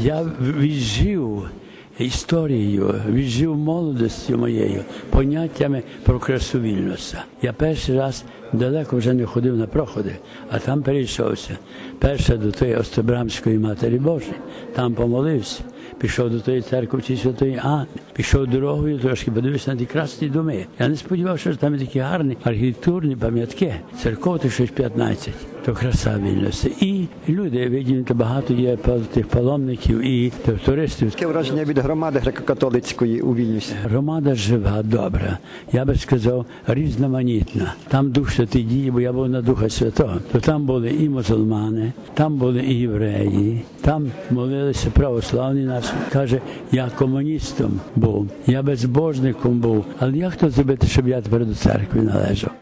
Я віджив історією, віджив молодістю моєю, поняттями про красу Вільнюса. Я перший раз далеко вже не ходив на проходи, а там перейшовся. Перше до тої Остобрамської Матері Божої, там помолився. Пішов до тої церкви Святої Анни, пішов дорогою трошки, подивився на ті красні доми. Я не сподівався, що там є такі гарні архітектурні пам'ятки. Церков ти щось 15. То краса Вільнюса. І люди, виділи, багато є тих паломників і туристів. Яке враження від громади греко-католицької у Вільнюсі? Громада жива, добра. Я би сказав, різноманітна. Там Дух Святий діє, бо я був на Духа Святого. То там були і мусульмани, там були і євреї, там молилися православні наші. Каже, я комуністом був, я безбожником був. Але як то зробити, щоб я тепер до церкви належав?